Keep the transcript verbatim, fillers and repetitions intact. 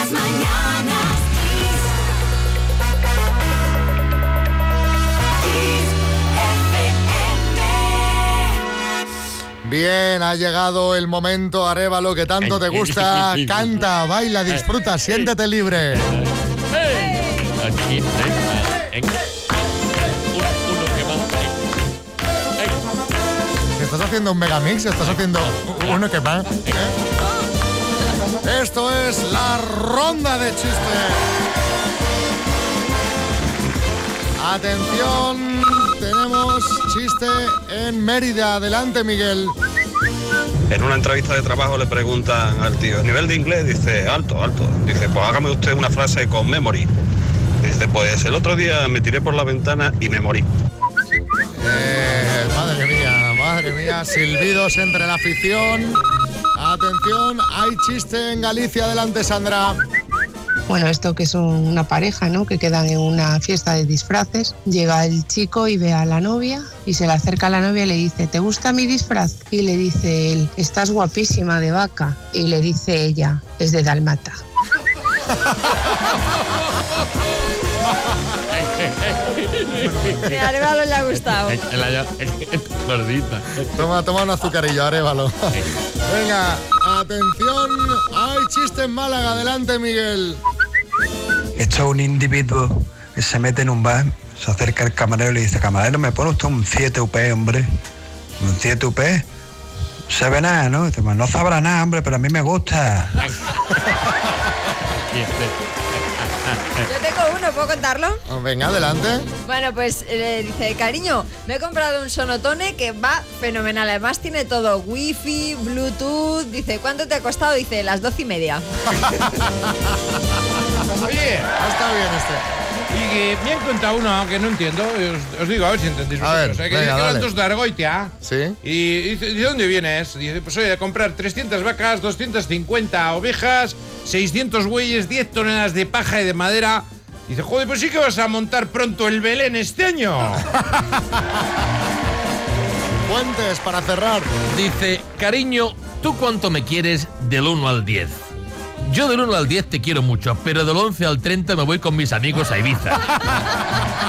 las mañanas. Bien, ha llegado el momento, Arévalo, que tanto te gusta. Canta, baila, disfruta, siéntete libre. Aquí, ¿Estás haciendo un megamix? ¿Estás haciendo uno que va? Esto es la ronda de chiste. Atención, tenemos chiste en Mérida. Adelante, Miguel. En una entrevista de trabajo le preguntan al tío, ¿nivel de inglés? Dice, alto, alto. Dice, pues hágame usted una frase con memory. Dice, pues el otro día me tiré por la ventana y me morí. Eh, madre mía, madre mía, silbidos entre la afición. Atención, hay chiste en Galicia. Adelante, Sandra. Bueno, esto que es una pareja, ¿no? Que quedan en una fiesta de disfraces. Llega el chico y ve a la novia y se le acerca a la novia y le dice, ¿te gusta mi disfraz? Y le dice él, estás guapísima de vaca. Y le dice ella, es de dálmata. A Arévalo le ha gustado. Gordita. Toma, toma un azucarillo, Arévalo. Venga, atención, hay chiste en Málaga. Adelante, Miguel. Esto es un individuo que se mete en un bar, se acerca al camarero y le dice, camarero, ¿me pone usted un siete U P, hombre? ¿Un siete U P? No sabe nada, ¿no? Dice, pues no sabrá nada, hombre, pero a mí me gusta. Yo tengo uno, ¿puedo contarlo? Venga, adelante. Bueno, pues le eh, dice, cariño, me he comprado un sonotone que va fenomenal. Además tiene todo, wifi, bluetooth. Dice, ¿cuánto te ha costado? Dice, las doce y media. Oye, está bien este. Y que me han contado uno que no entiendo. Os, os digo, a ver si entendéis. A ver, o sea, que venga, dice que dale. eran de Argoitia. Sí. Y dice, ¿de dónde vienes? Dice, pues oye, a comprar trescientas vacas, doscientas cincuenta ovejas, seiscientos bueyes, diez toneladas de paja y de madera. Dice, joder, pues sí que vas a montar pronto el Belén este año. Fuentes para cerrar. Dice, cariño, ¿tú cuánto me quieres del uno al diez? Yo del uno al diez te quiero mucho, pero del once al treinta me voy con mis amigos a Ibiza.